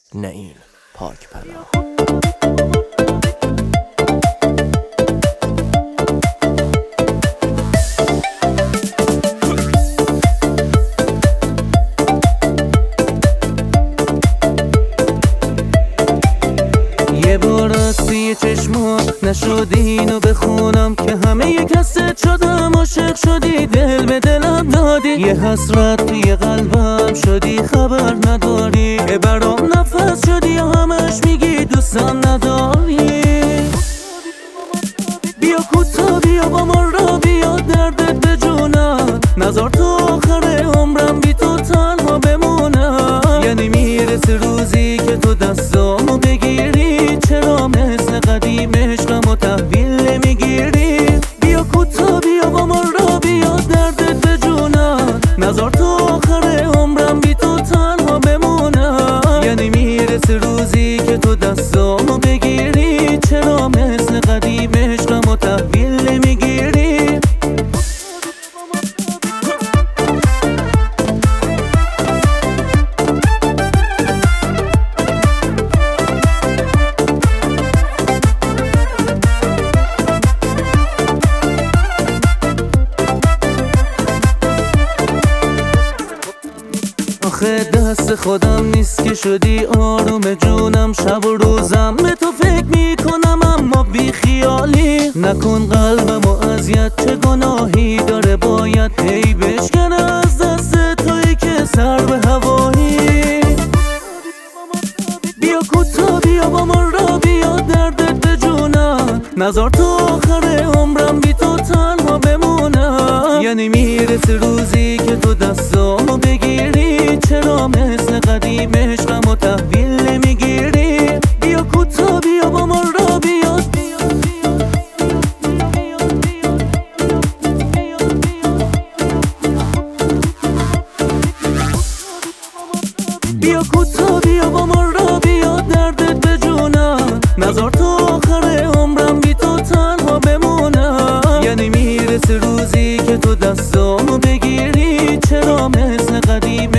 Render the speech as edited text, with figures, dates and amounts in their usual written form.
نه این پاک پناه. یه بار راستی چشمات نشدی اینو بخونم که همه ی کست شدم، عاشق شدی دل به دلم دادی، یه حسرت توی قلبم شدی خبر نداری، برام نفس شدی و همش میگی دوستم نداری. بیا کوتا بیا با من را بیا دردت به جونم، نذار تو آخر عمرم بی تو تنها بمونم. یعنی میرسه روزی که تو دستامو بگیری، چرا مثل قدیم عشقمو تحویل نمیگیری؟ بیا کوتا بیا با من را بیا دردت به جونم، نذار تو آخر عمرم بی تو تنها بمونم. یعنی میرسه روزی که تو دستامو بگیری، چرا مثل قدیم عشقمو تحویل نمیگیری؟ آخه دست خودم نیست که شدی آروم جونم، شب و روزم به تو فکر میکنم اما بی خیالی. نکن قلبمو اذیت، چه گناهی داره باید هی بشکنه از دست تویی که سر به هوایی. بیا کوتا بیا با من را بیا دردت به جونم، نذار تو آخر عمرم بی تو تنها بمونم. یعنی میرسه روزی که تو دستامو بگیری، چرا مثل قدیم عشقمو تحویل نمیگیری؟ بیا کوتا بیا با من را بیا، بیا کوتا بیا با من را بیا دردت به جونم، نذار تو آخر عمرم بی تو تنها بمونم. یعنی میرسه روزی که تو دستامو بگیری، چرا مثل قدیم